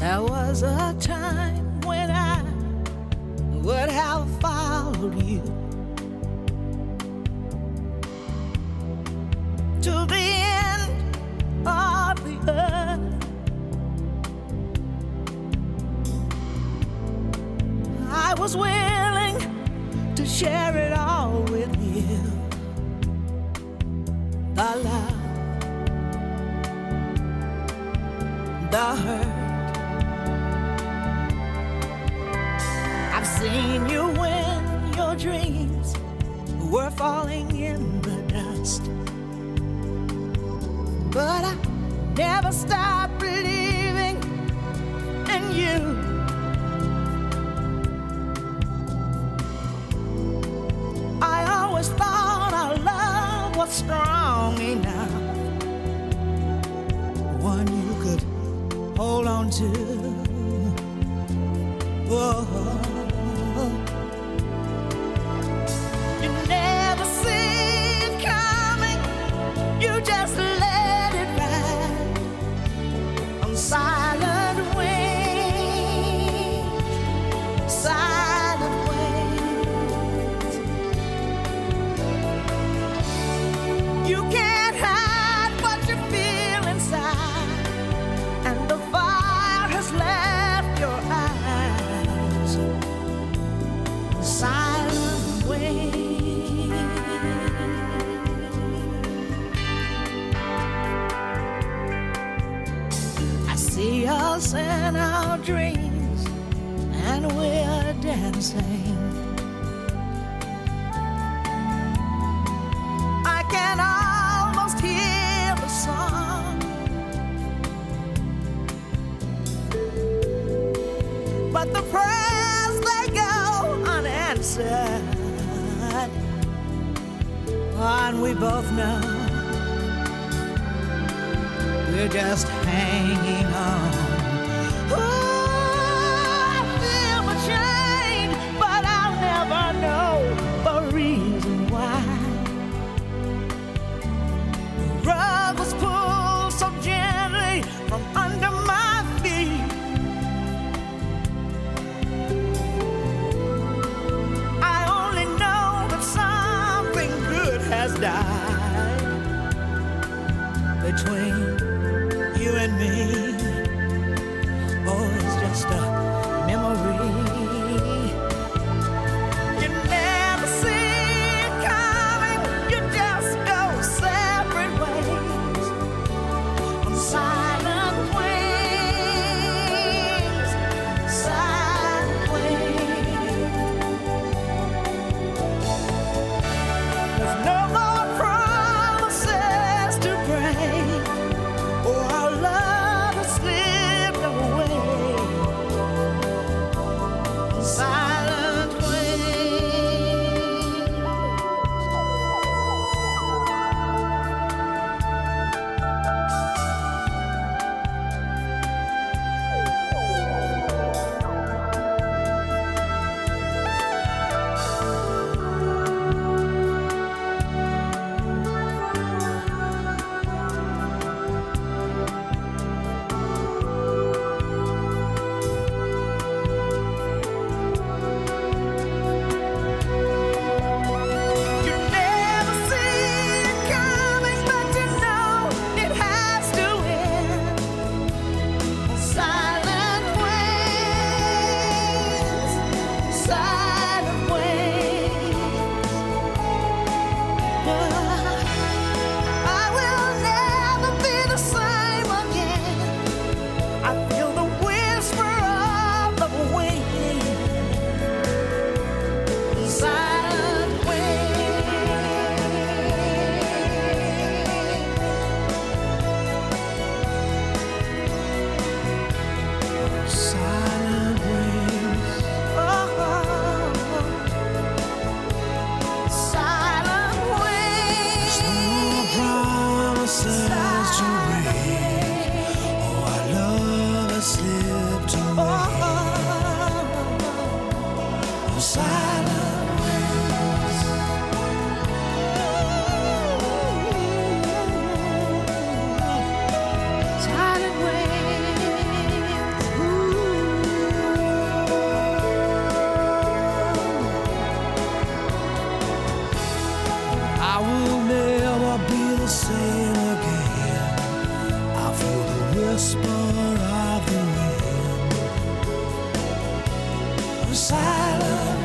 There was a time when I would have followed you to the end of the earth. I was willing to share it all with you. The love, the hurt. I've seen you when your dreams were falling in the dust, but I never stopped believing in you. I always thought our love was strong enough, one you could hold on to. Whoa. You never see it coming, you just let it ride on silent wings, silent wings. You can't hide what you feel inside, and the fire has left your eyes. Silent wings. I see us in our dreams, and we're dancing. I can almost hear the song, but the prayers they go unanswered, and we both know we're just hanging on. Ooh, I feel the change, but I'll never know the reason why. The rug was pulled so gently from under my feet. I only know that something good has died between you and me. Oh, it's just a memory. You never see it coming, you just go separate ways on silent wings, silent wings. There's no more promises to break. Oh, our love has slipped away. Silent wings. You never see it coming, but you know it has to end. Silent wings, silent wings. I will never be the same again. I feel the whisper of the wind. Silent wings. Silent wings. Oh, silent wings. I will never be the same again. I feel the whisper of the wind, a silent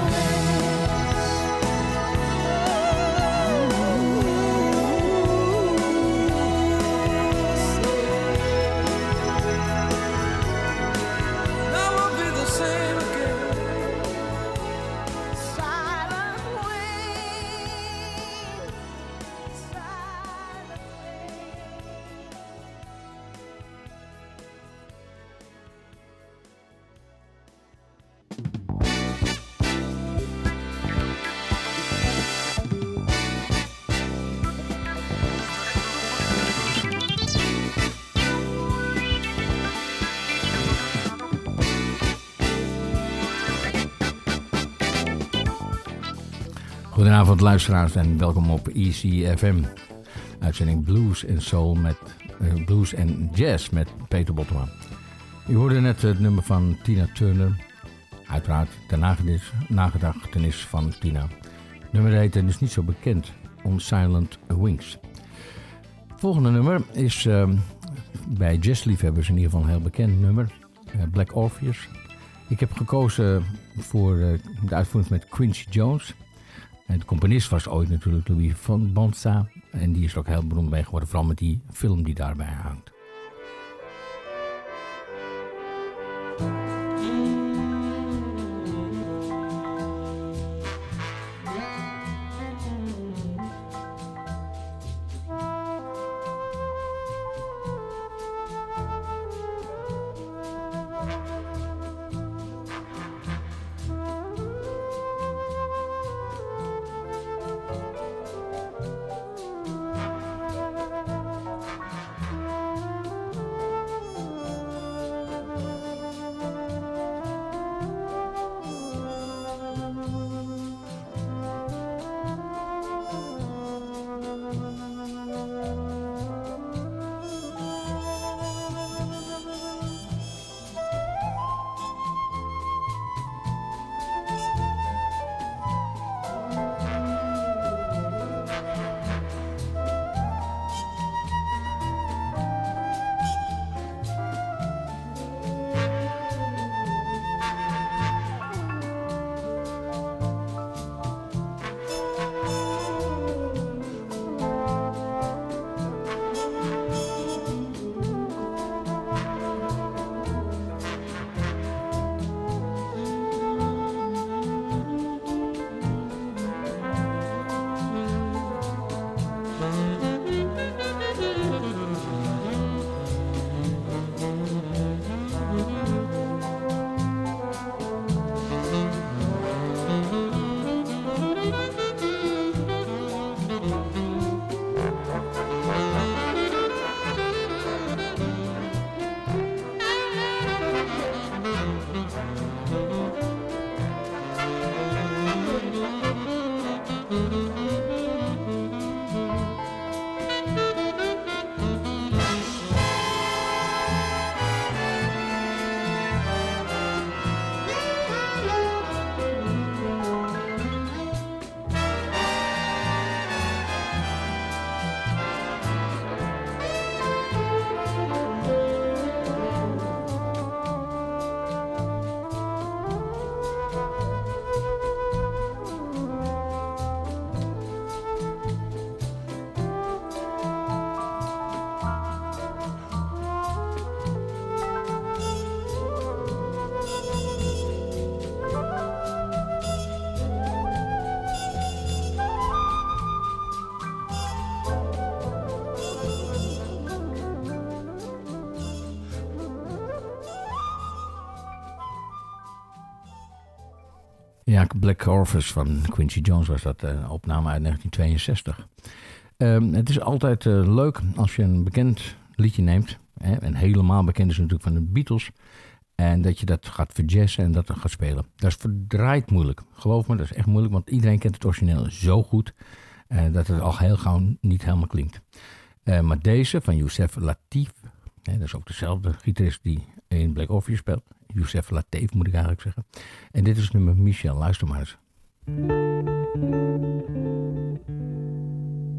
Goedenavond luisteraars en welkom op ECFM. Uitzending Blues en Soul met Blues en Jazz met Peter Bottema. U hoorde net het nummer van Tina Turner. Uiteraard ter nagedachtenis van Tina. Het nummer heet en is niet zo bekend. On Silent Wings. Het volgende nummer is bij jazzliefhebbers in ieder geval een heel bekend nummer. Black Orpheus. Ik heb gekozen voor de uitvoering met Quincy Jones. En de componist was ooit natuurlijk Louis van Bonsa. En die is er ook heel beroemd mee geworden. Vooral met die film die daarbij hangt. Ja, Black Orpheus van Quincy Jones was dat, opname uit 1962. Het is altijd leuk als je een bekend liedje neemt. En helemaal bekend is natuurlijk van de Beatles. En dat je dat gaat verjazzen en dat er gaat spelen. Dat is verdraaid moeilijk. Geloof me, dat is echt moeilijk. Want iedereen kent het origineel zo goed. Dat het al heel gauw niet helemaal klinkt. Maar deze van Yusef Lateef. Dat is ook dezelfde gitarist die in Black Orpheus speelt. Yusef Lateef moet ik eigenlijk zeggen. En dit is het nummer Michel. Luister maar eens.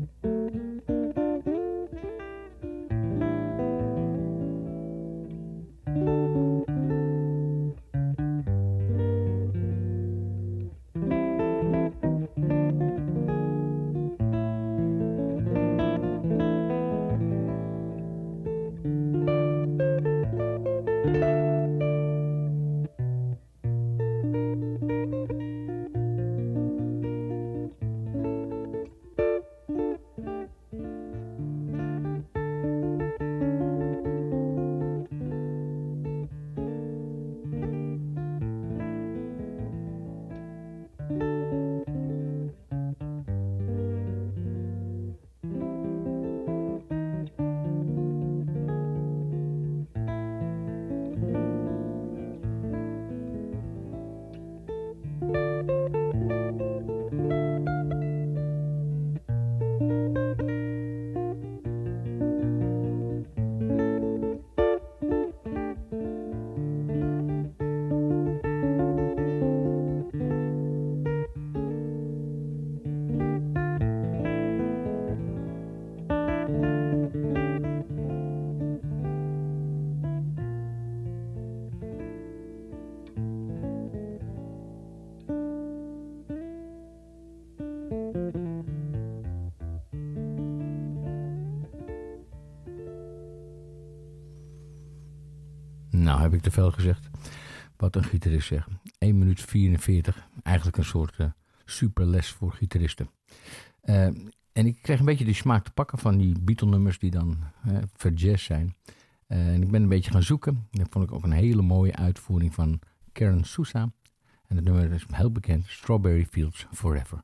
Nou, heb ik te veel gezegd. Wat een gitarist zegt. 1 minuut 44. Eigenlijk een soort superles voor gitaristen. En ik kreeg een beetje die smaak te pakken van die Beatle-nummers die dan verjazz zijn. En ik ben een beetje gaan zoeken. En dat vond ik ook een hele mooie uitvoering van Karen Sousa. En het nummer is heel bekend. Strawberry Fields Forever.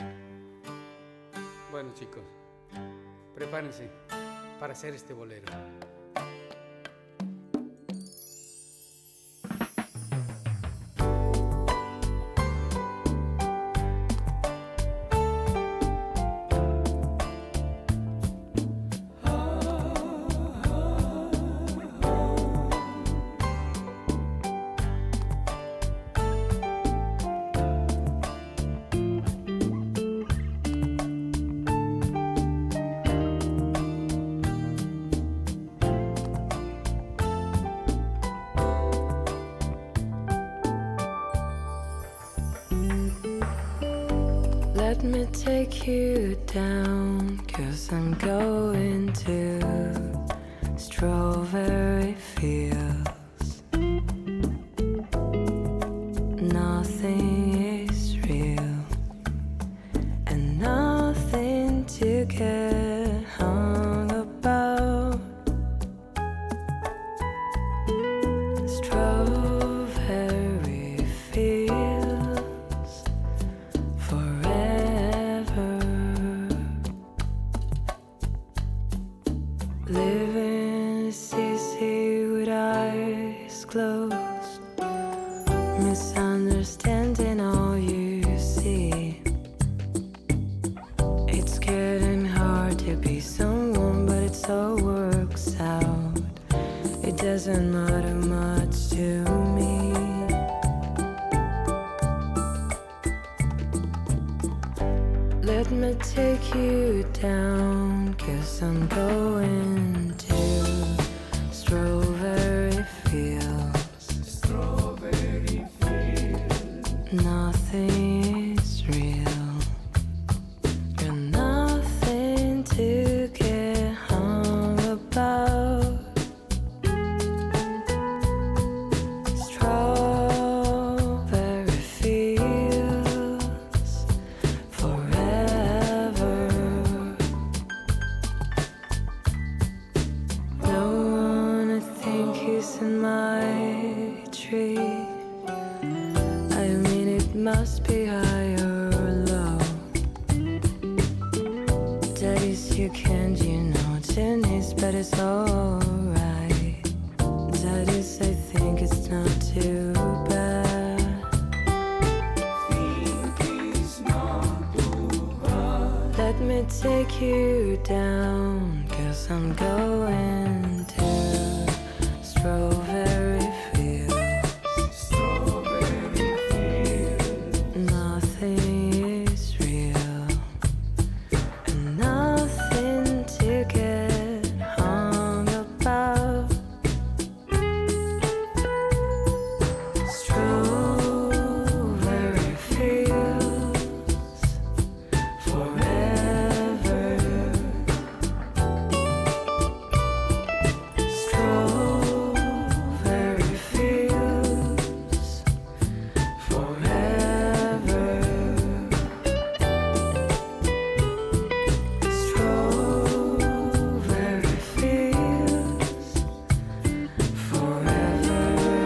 Bueno, chicos. Prepárense para hacer este bolero. Let me take you down, 'cause I'm going to strawberry fields. Nothing is real, and nothing to get hung about. Strawberry fields forever. Living is easy with eyes closed, misunderstanding all you see. It's getting hard to be someone, but it all works out. It doesn't matter much to me. Let me take you down, 'cause I'm going to strawberry fields. Strawberry fields. Nothing is real, and nothing to get hung about. Strawberry fields forever. No one I think is in my tree. I mean, it must be high or low. That is, you can't, tennis, but it's alright. That is, I think it's not too bad. Let me take you down, 'cause I'm going to strawberry fields. Strawberry fields. Nothing is real, and nothing to get hung about. Strawberry fields forever. Strawberry fields forever. Strawberry fields forever.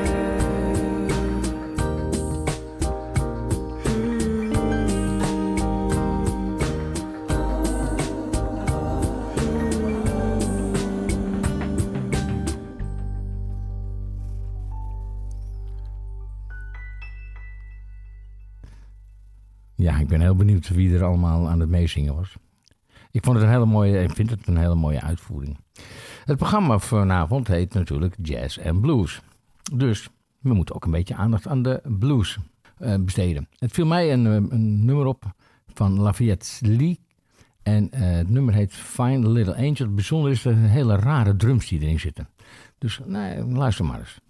Ja, ik ben heel benieuwd wie er allemaal aan het meezingen was. Ik vond het een hele mooie, en vind het een hele mooie uitvoering. Het programma vanavond heet natuurlijk Jazz en Blues. Dus we moeten ook een beetje aandacht aan de blues besteden. Het viel mij een nummer op van Lafayette Lee. En het nummer heet Find a Little Angel. Het bijzondere is de hele rare drums die erin zitten. Dus luister maar eens.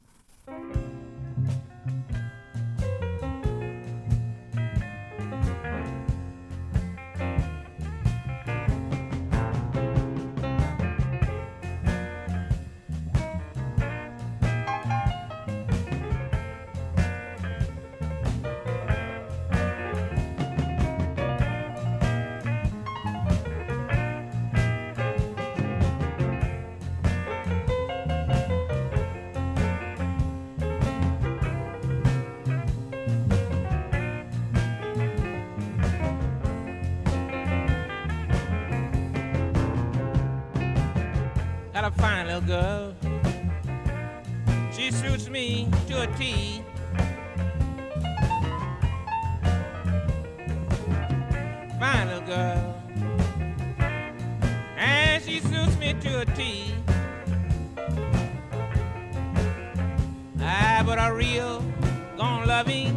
got a fine little girl. She suits me to a T. Fine little girl. And she suits me to a T. But a real gone loving,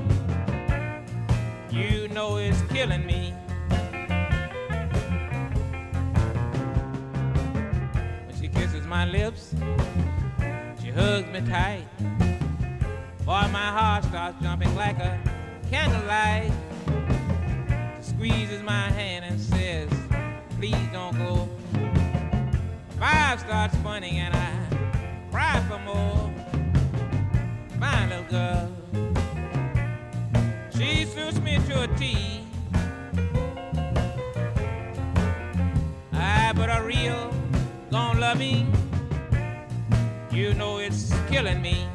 you know it's killing me. When she kisses my lips, she hugs me tight. Boy, my heart starts jumping like a candlelight. She squeezes my hand and says, please don't go. My vibe starts funny and I cry for more. Fine little girl, she suits me to a T. But a real gone loving, you know it's killing me.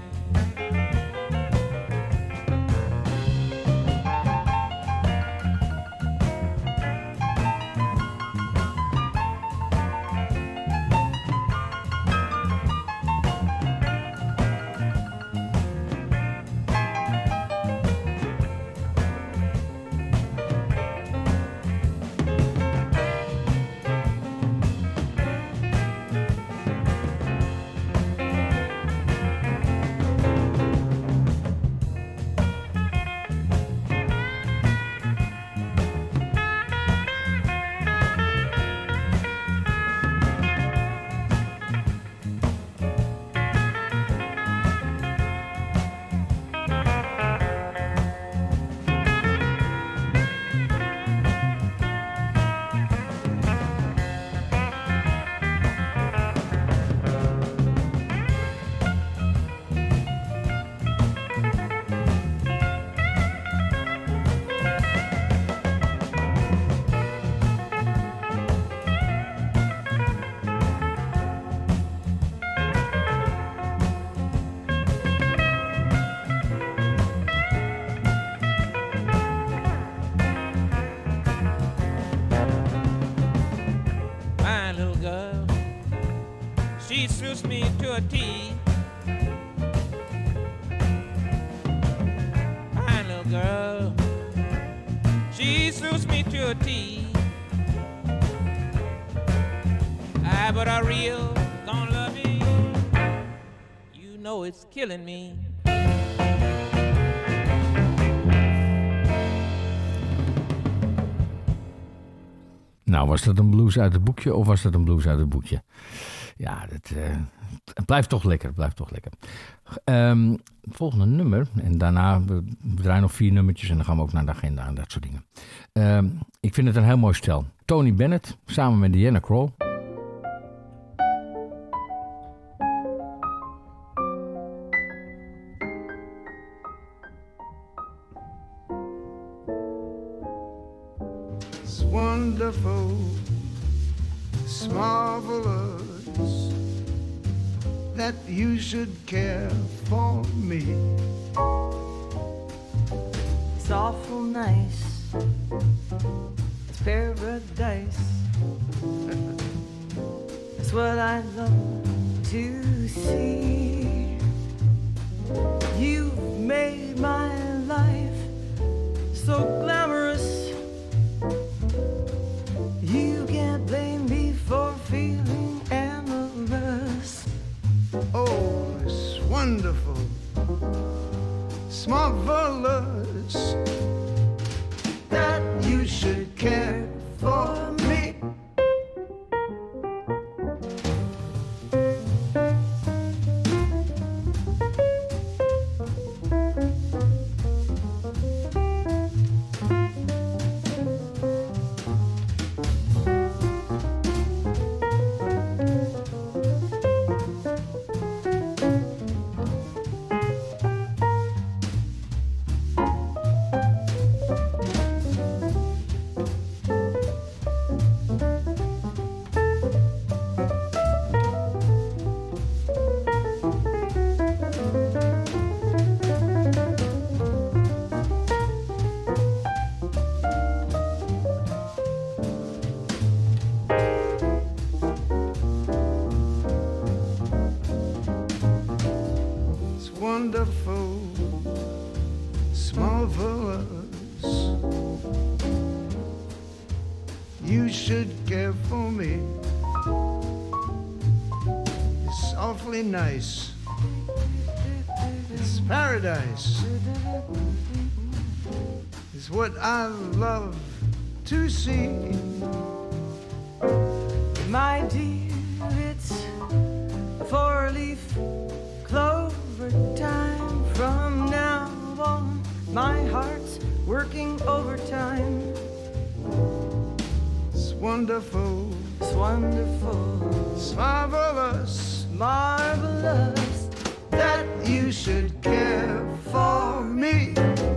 She suits me to a T. Fine little girl. She suits me to a T. But a real gonna love me. You know it's killing me. Nou, was dat een blues uit het boekje of was dat een blues uit het boekje? Ja, het blijft toch lekker. Het blijft toch lekker. Het volgende nummer. En daarna, we draaien nog 4 nummertjes en dan gaan we ook naar de agenda en dat soort dingen. Ik vind het een heel mooi stel. Tony Bennett samen met Diana Krall. It's wonderful, it's marvelous that you should care for me. It's awful nice, it's paradise. It's what I love to see. You've made my life so glamorous. You can't blame me for feeling amorous. Oh, it's wonderful, it's marvelous that you should care for me. should care for me. It's awfully nice. It's paradise. It's what I love to see. My dear, it's 4-leaf clover time. From now on, my heart's working overtime. It's wonderful. It's wonderful. It's marvelous. Marvelous That you should care for me.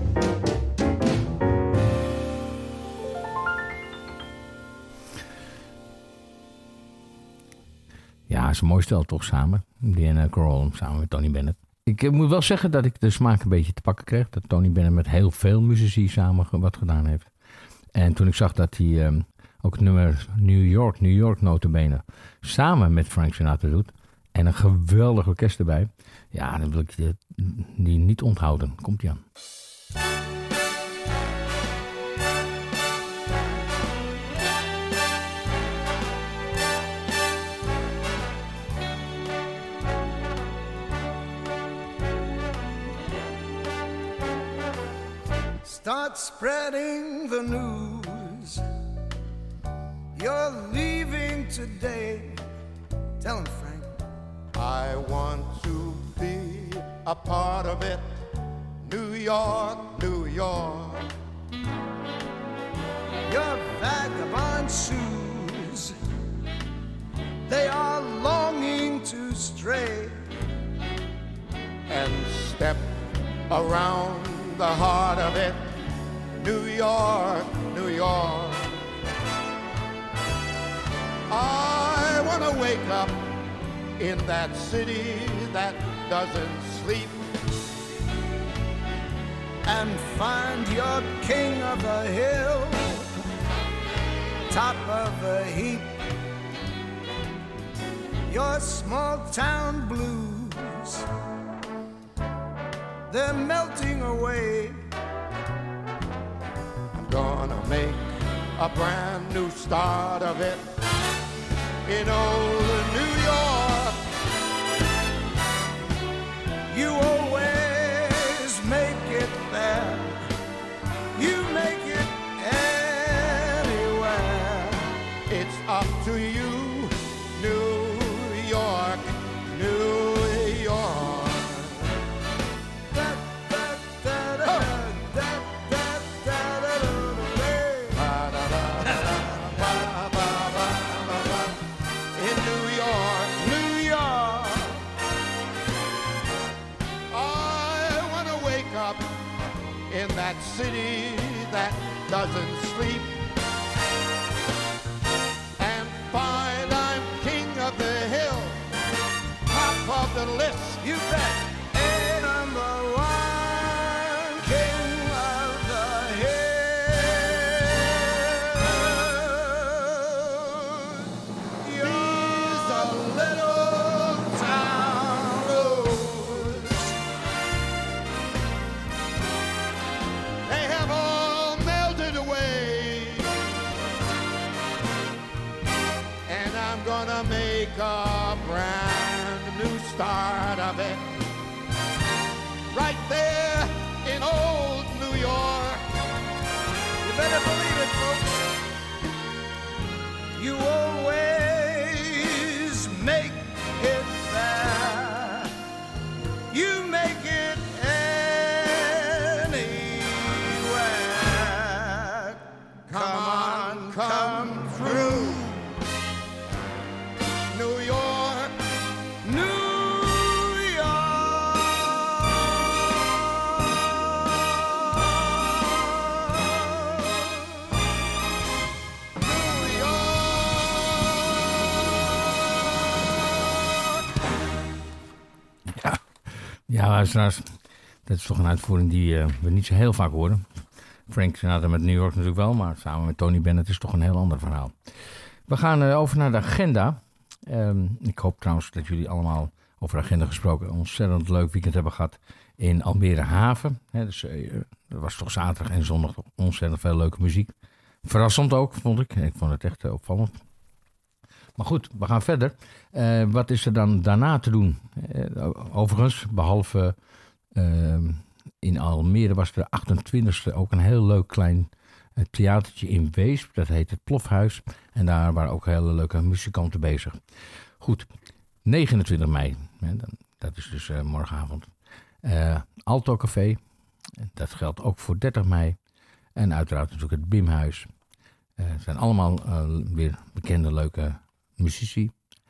Ja, is een mooi stel toch samen. Diana Krall samen met Tony Bennett. Ik moet wel zeggen dat ik de smaak een beetje te pakken kreeg. Dat Tony Bennett met heel veel muzici samen wat gedaan heeft. En toen ik zag dat hij ook het nummer New York nota bene samen met Frank Sinatra doet. En een geweldig orkest erbij. Ja, dan wil ik die niet onthouden. Komt-ie aan. Start spreading the news. You're leaving today. Tell him, Frank. I want to be a part of it. New York, New York. Your vagabond shoes, they are longing to stray And step around the heart of it. New York, New York. I want to wake up in that city that doesn't sleep and find your king of the hill, top of the heap. Your small town blues, they're melting away. I'm gonna make a brand new start of it in old New York. You always make it there. You make it anywhere. It's up to you, New York, New York. In New York, New York. I want to wake up in that city that doesn't sleep and find I'm king of the hill, top of the list. You bet. Number one, king of the hill. You're a little town road. They have all melted away, and I'm gonna make a brand new start of it right there in old New York. You better believe it, folks. You always make it there. You make it anywhere. Come on, come through. New York, New Ja, luisteraars. Dat is toch een uitvoering die we niet zo heel vaak horen. Frank Sinatra met New York natuurlijk wel, maar samen met Tony Bennett is toch een heel ander verhaal. We gaan over naar de agenda. Ik hoop trouwens dat jullie allemaal over de agenda gesproken een ontzettend leuk weekend hebben gehad in Almere Haven. Dus er was toch zaterdag en zondag toch ontzettend veel leuke muziek. Verrassend ook, vond ik. Ik vond het echt opvallend. Maar goed, we gaan verder. Wat is er dan daarna te doen? Overigens, behalve in Almere was er de 28e ook een heel leuk klein theatertje in Weesp. Dat heet het Plofhuis. En daar waren ook hele leuke muzikanten bezig. Goed, 29 mei. Dat is dus morgenavond. Alto Café. Dat geldt ook voor 30 mei. En uiteraard natuurlijk het Bimhuis. Het zijn allemaal weer bekende leuke muzici.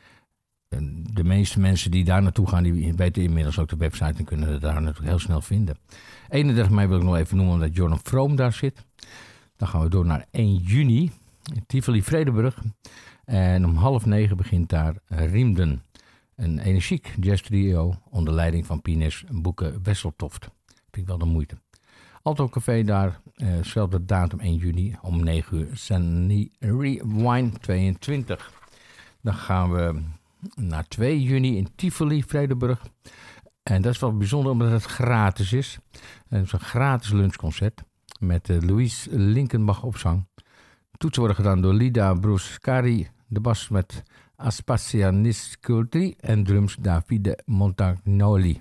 De meeste mensen die daar naartoe gaan, die weten inmiddels ook de website en kunnen het daar natuurlijk heel snel vinden. 31 mei wil ik nog even noemen omdat Jordan Vroom daar zit. Dan gaan we door naar 1 juni in Tivoli-Vredenburg. En om 8:30 begint daar Riemden. Een energiek jazz trio onder leiding van pianist Boeke Wesseltoft. Vind ik wel de moeite. Alto Café daar, zelfde datum 1 juni om 9 uur. Sunny Wine 22. Dan gaan we naar 2 juni in Tivoli-Vredenburg. En dat is wel bijzonder omdat het gratis is. Het is een gratis lunchconcert met Louise Linkenbach op zang. Toetsen worden gedaan door Lida Bruscari. De bas met Aspasia Nisculti en drums Davide Montagnoli.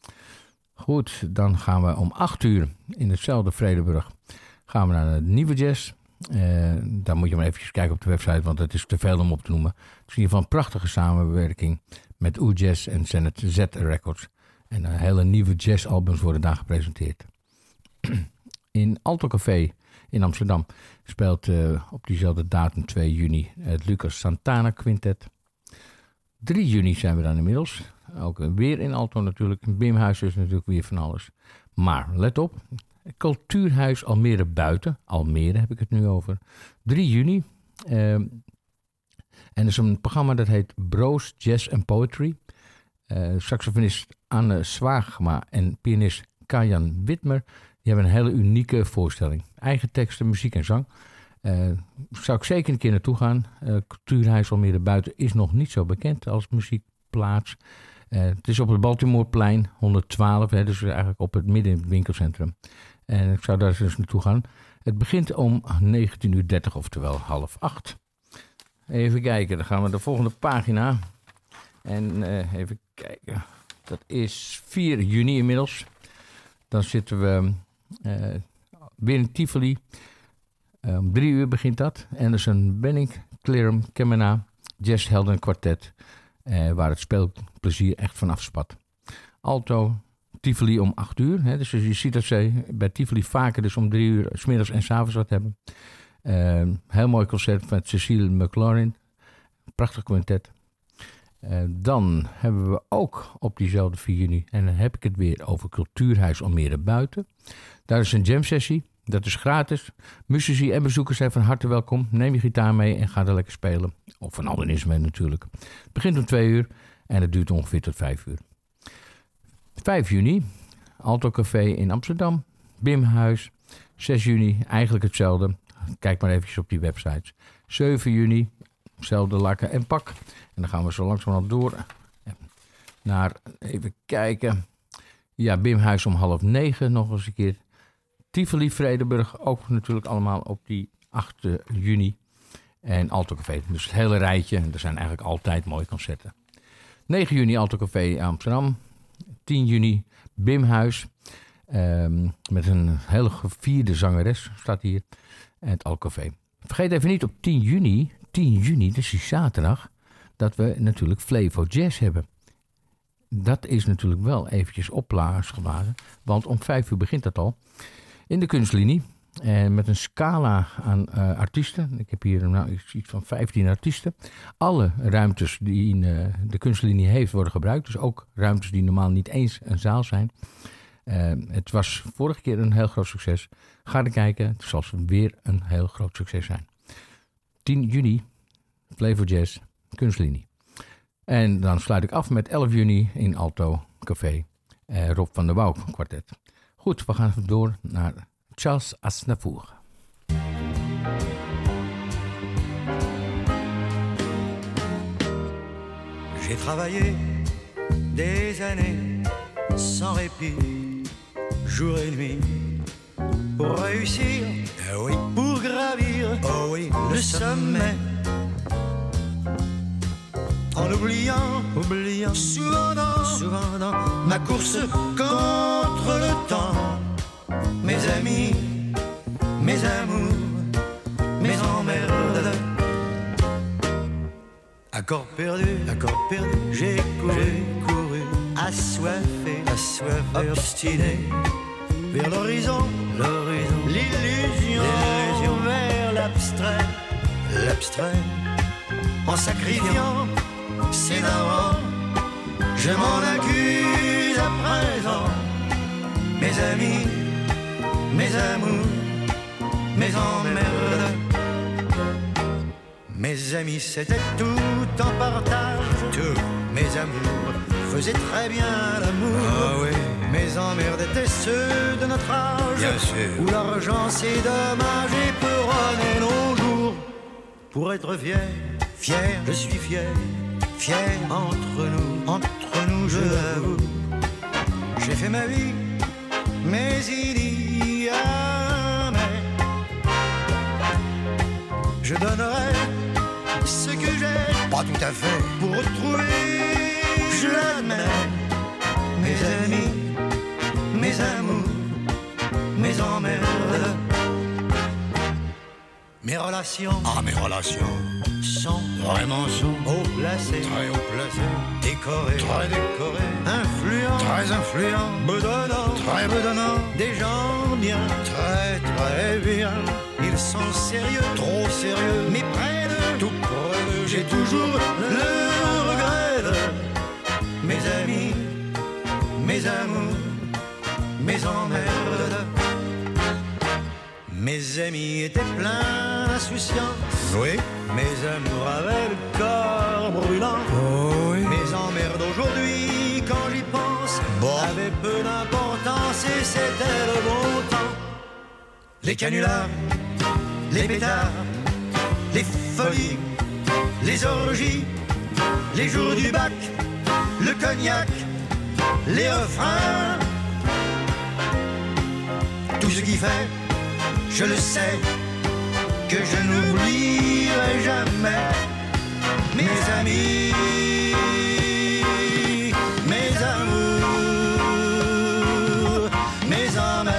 Goed, dan gaan we om 8 uur in hetzelfde Vredenburg gaan we naar de Nieuwe Jazz. Daar moet je maar even kijken op de website, want het is te veel om op te noemen. Het is in ieder geval een prachtige samenwerking met U-Jazz en Zenith Z Records. En hele nieuwe jazzalbums worden daar gepresenteerd. In Alto Café in Amsterdam speelt op diezelfde datum 2 juni het Lucas Santana Quintet. 3 juni zijn we dan inmiddels. Ook weer in Alto natuurlijk. In Bimhuis is natuurlijk weer van alles. Maar let op. Cultuurhuis Almere Buiten. Almere heb ik het nu over. 3 juni. En er is een programma dat heet Bro's Jazz and Poetry. Saxofonist Anne Zwaagma en pianist Kajan Witmer. Die hebben een hele unieke voorstelling. Eigen teksten, muziek en zang. Zou ik zeker een keer naartoe gaan. Cultuurhuis Almere Buiten is nog niet zo bekend als muziekplaats. Het is op het Baltimoreplein 112, dus eigenlijk op het midden in het winkelcentrum. En ik zou daar dus naartoe gaan. Het begint om 19:30, oftewel 7:30. Even kijken, dan gaan we naar de volgende pagina. En even kijken, dat is 4 juni inmiddels. Dan zitten we weer in Tivoli. Om 3 uur begint dat. Anderson Benning, Clearum, Kemena, Jazzhelden Kwartet. Waar het speelplezier echt vanaf spat. Alto, Tivoli om 8 uur. Dus je ziet dat ze bij Tivoli vaker dus om 3 uur 's middags en 's avonds wat hebben. Heel mooi concert met Cecile McLaurin. Prachtig quintet. Dan hebben we ook op diezelfde 4 juni, en dan heb ik het weer over Cultuurhuis Almere Buiten. Daar is een jam sessie. Dat is gratis. Muzici en bezoekers zijn van harte welkom. Neem je gitaar mee en ga er lekker spelen. Of een ander instrument natuurlijk. Het begint om 2 uur en het duurt ongeveer tot 5 uur. 5 juni, Alto Café in Amsterdam. Bimhuis. 6 juni, eigenlijk hetzelfde. Kijk maar eventjes op die websites. 7 juni, hetzelfde lakken en pak. En dan gaan we zo langzamerhand door naar, even kijken. Ja, Bimhuis om 8:30 nog eens een keer. Tivoli, Vredenburg, ook natuurlijk allemaal op die 8 juni. En Alto Café, dus het hele rijtje. Er zijn eigenlijk altijd mooie concerten. 9 juni Alto Café Amsterdam. 10 juni Bimhuis. Met een hele gevierde zangeres staat hier. En het Alto Café. Vergeet even niet op 10 juni, dus die zaterdag, dat we natuurlijk Flevo Jazz hebben. Dat is natuurlijk wel eventjes opblaasgeladen. Want om 5 uur begint dat al. In de kunstlinie. Met een scala aan artiesten. Ik heb hier iets van 15 artiesten. Alle ruimtes die de kunstlinie heeft worden gebruikt. Dus ook ruimtes die normaal niet eens een zaal zijn. Het was vorige keer een heel groot succes. Ga er kijken. Het zal weer een heel groot succes zijn. 10 juni. Flevo Jazz. Kunstlinie. En dan sluit ik af met 11 juni in Alto Café. Rob van der Wouw kwartet. Goed, we gaan door naar Charles Aznavour. J'ai travaillé des années sans répit, jour et nuit, pour réussir, oui, pour gravir, oh oui, le sommet. En oubliant souvent dans ma course contre le temps, mes amis, mes amours, mes emmerdes. Accord perdu, j'ai couru, assoiffé, obstiné, vers l'horizon, l'illusion, vers l'abstrait, en sacrifiant ses narrants, je m'en accuse à présent, mes amis, mes amours, mes emmerdes. Mes amis, c'était tout en partage. Tout. Mes amours faisaient très bien l'amour. Ah oui. Mes emmerdes étaient ceux de notre âge. Bien sûr. Où l'argent c'est dommage et peut runner nos jours. Pour être fier, je suis fier entre nous, je l'avoue. J'ai fait ma vie, mais il y a je donnerai ce que j'ai, pas tout à fait, pour retrouver, je l'admets, mes amis, mes amours, mes emmerdes. Mes relations sont haut placées, très haut placées, décorées, très décorées, influents, bedonnants, des gens bien, très bien. Ils sont sérieux, trop sérieux, mais près de, tout près de, j'ai toujours le regret de mes amis, mes amours, mes emmerdes. Mes amis étaient pleins d'insouciance, oui. Mes amours avaient le corps brûlant, oh oui. Mes emmerdes aujourd'hui, quand j'y pense, avaient peu d'importance et c'était le bon temps. Les canulars, les pétards, les folies, les orgies, les jours du bac, le cognac, les refrains, tout ce qui fait, je le sais, que je n'oublierai jamais mes amis, mes amours, mes emmerdes.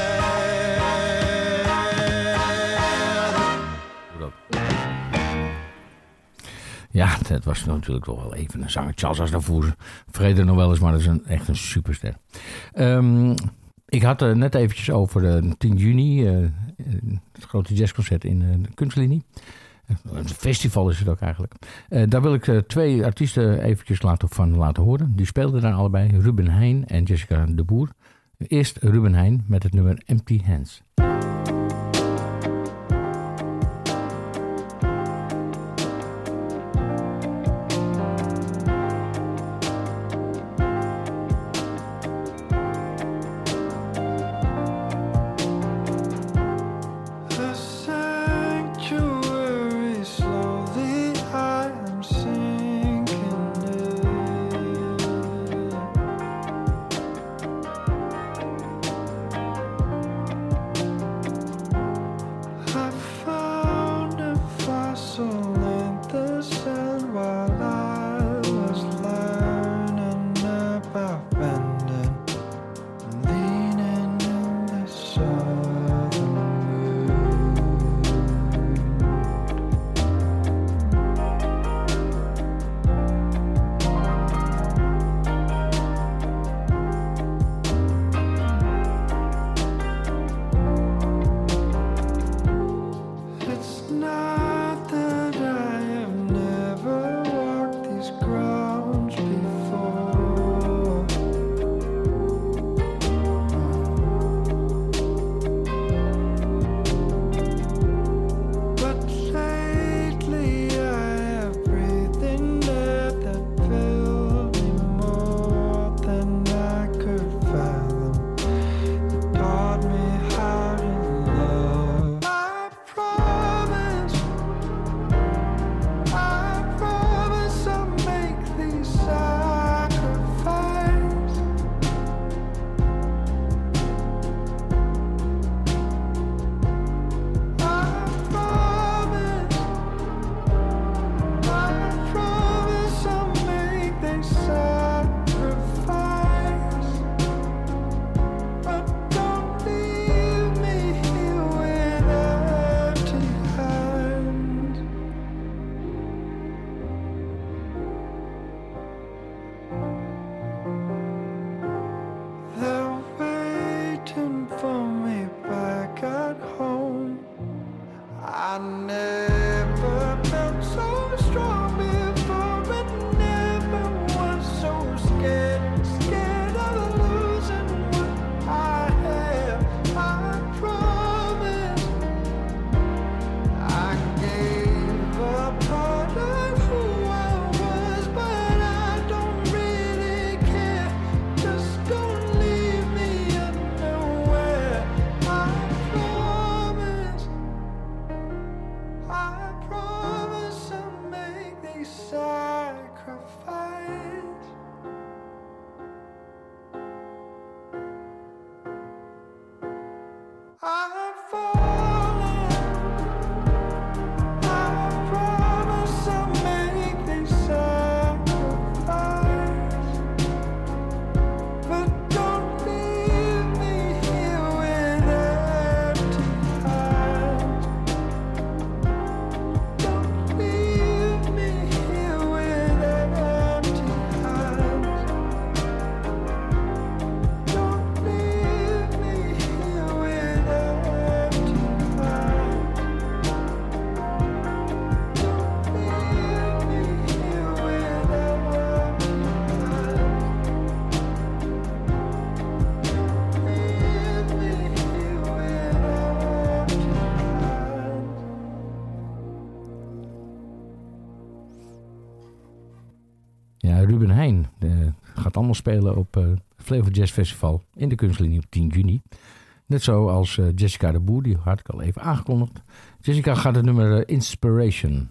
Ja, dat was natuurlijk toch wel even een zanger. Charles Aznavour, vergeet het nog wel eens, maar dat is echt een superster. Ik had het net eventjes over 10 juni, het grote jazzconcert in de Kunstlinie. Een festival is het ook eigenlijk. Daar wil ik 2 artiesten eventjes laten horen. Die speelden daar allebei, Ruben Heijn en Jessica de Boer. Eerst Ruben Heijn met het nummer Empty Hands. Ja, Ruben Heijn gaat allemaal spelen op het Flevo Jazz Festival in de Kunstlinie op 10 juni. Net zoals Jessica de Boer, die had ik al even aangekondigd. Jessica gaat het nummer Inspiration.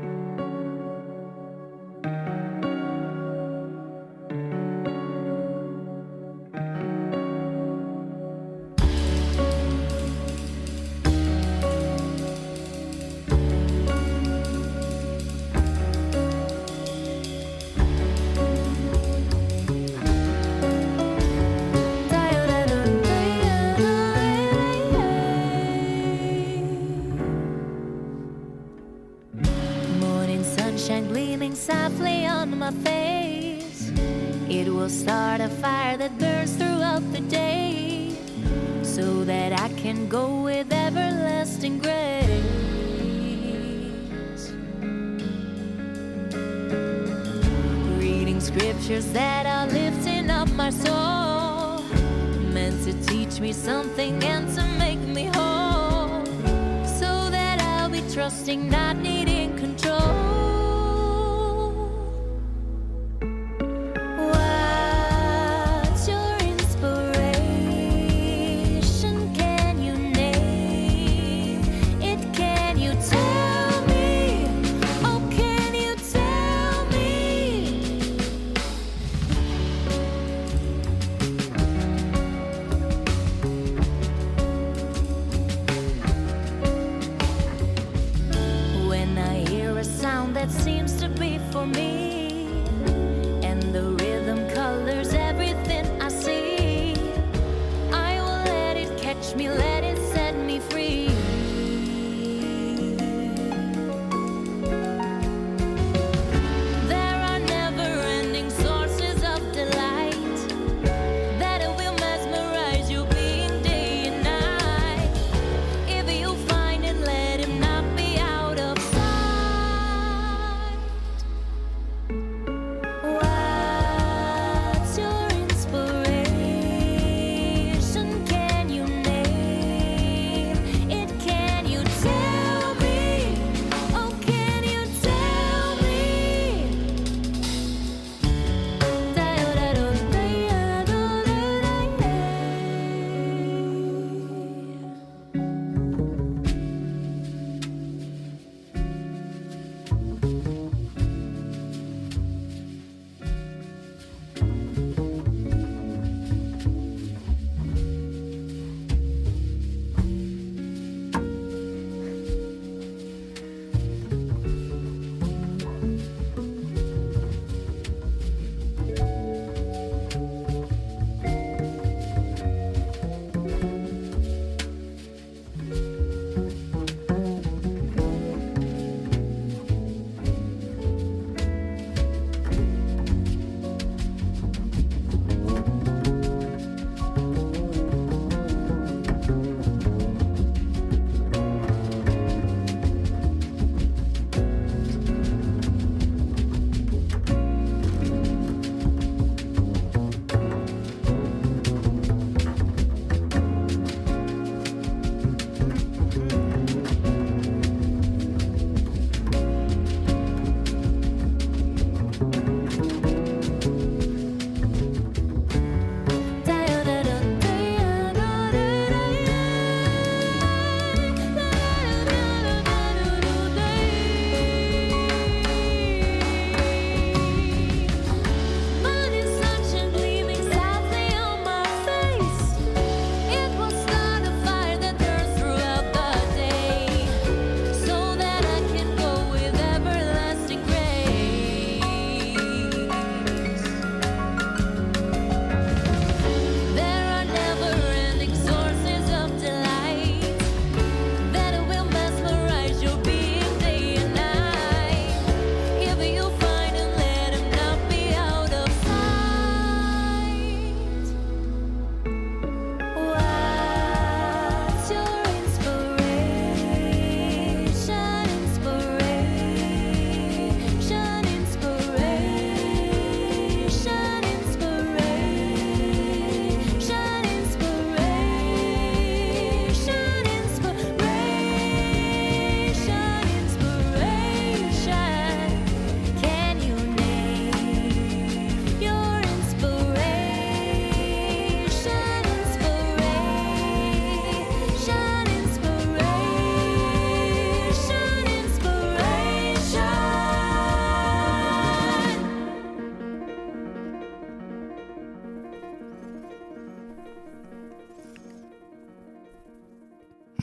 Scriptures that are lifting up my soul, meant to teach me something and to make me whole, so that I'll be trusting, not needing control. What's your inspiration? Can you name it? Can you tell me? Oh, can you tell me? That seems to be for me, and the rhythm colors everything I see. I will let it catch me, let it set me free. There are never-ending sources of delight that will mesmerize you, being day and night. If you find it, let him not be out of sight. What's your inspiration? Can you name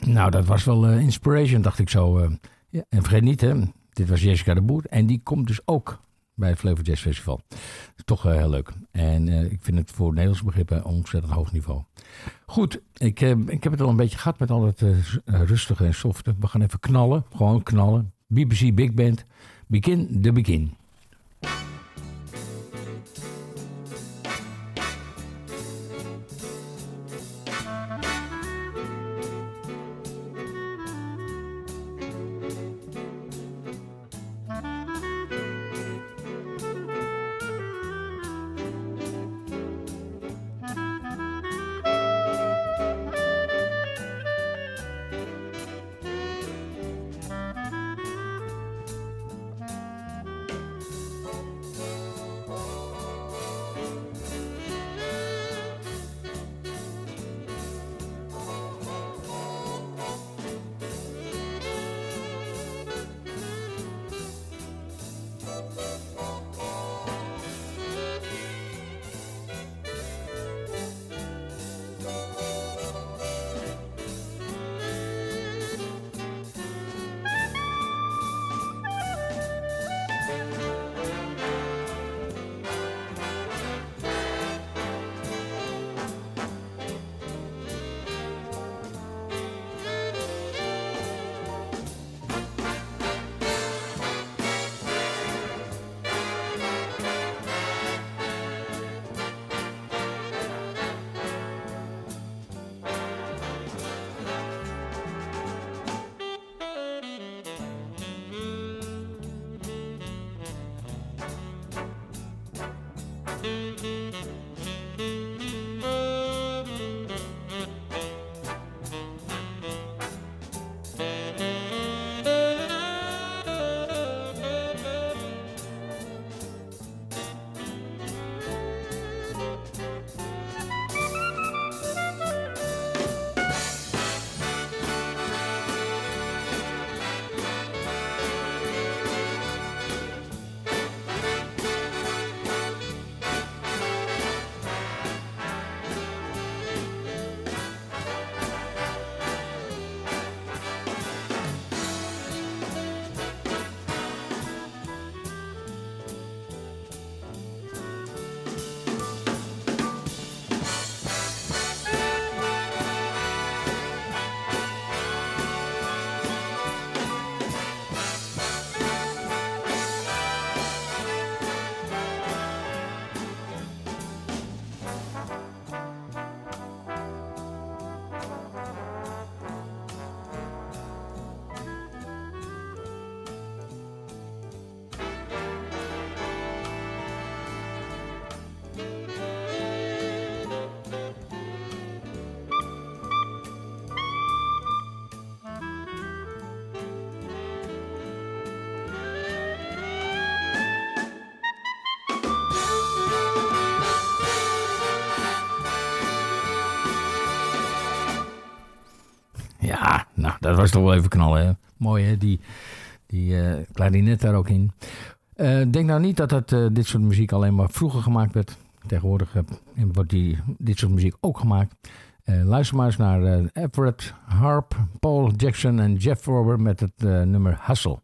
Nou, dat was wel inspiration, dacht ik zo. Ja. En vergeet niet, hè, dit was Jessica de Boer. En die komt dus ook bij het Flevo Jazz Festival. Toch heel leuk. En ik vind het voor Nederlandse begrippen een ontzettend hoog niveau. Goed, ik heb het al een beetje gehad met al het rustige en softe. We gaan even knallen, gewoon knallen. BBC Big Band, Begin the Begin. Ja, nou, dat was toch wel even knallen, hè? Mooi, hè? Die klarinet daar ook in. Denk nou niet dat dit soort muziek alleen maar vroeger gemaakt werd. Tegenwoordig wordt dit soort muziek ook gemaakt. Luister maar eens naar Everett Harp, Paul Jackson en Jeff Robert met het nummer Hustle.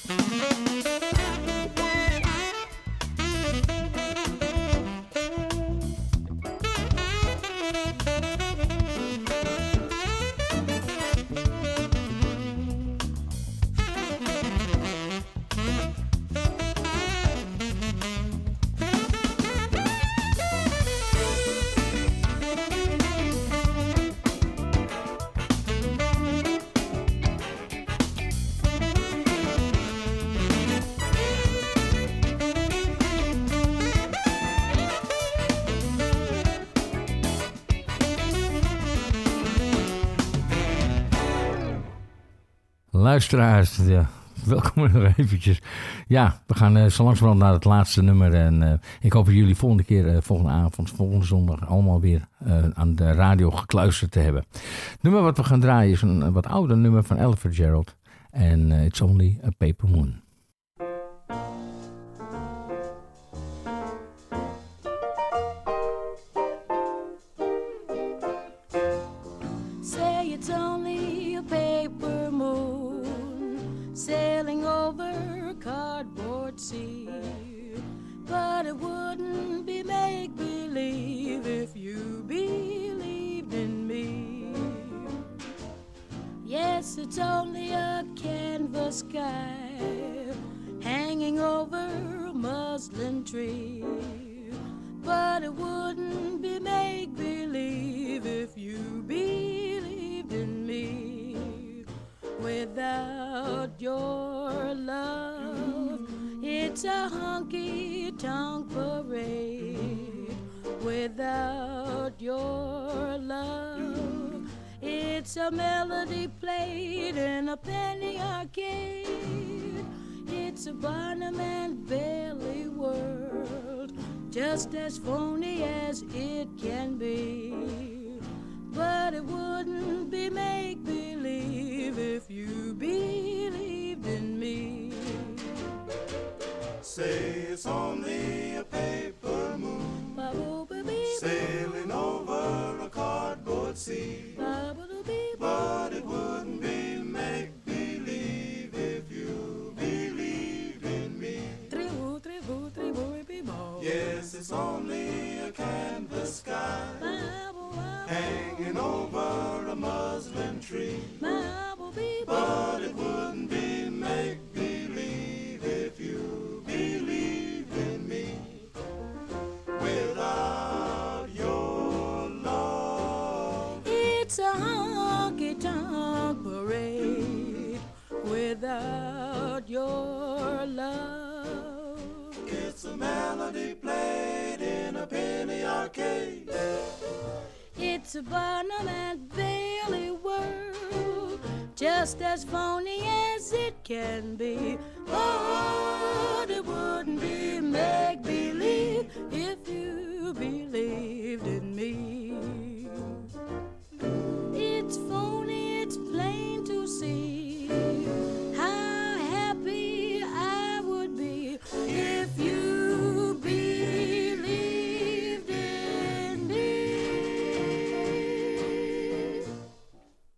Luisteraars, ja, welkom nog eventjes. Ja, we gaan zo langzamerhand naar het laatste nummer. En ik hoop dat jullie volgende keer, volgende avond, volgende zondag allemaal weer aan de radio gekluisterd te hebben. Het nummer wat we gaan draaien is een wat ouder nummer van Ella Fitzgerald. En It's Only a Paper Moon. Say it's only a paper moon sailing over a cardboard sea, but it wouldn't be make-believe if you believed in me. Yes, it's only a canvas sky hanging over a muslin tree, but it wouldn't be make-believe if you believed in me. Without your love, it's a honky-tonk parade. Without your love, it's a melody played in a penny arcade. It's a Barnum and Bailey world, just as phony as it can be. But it wouldn't be make-believe if you believed in me. Say it's only a paper moon sailing over a cardboard sea, but it wouldn't be make-believe if you believed in me. Yes, it's only a canvas sky hanging over a muslin tree, but it wouldn't be make-believe if you believed in me. Without your love, it's a honky-tonk parade. Without your love, it's a melody played in a penny arcade. It's a Barnum and Bailey world, just as phony as it can be. But it wouldn't be make-believe if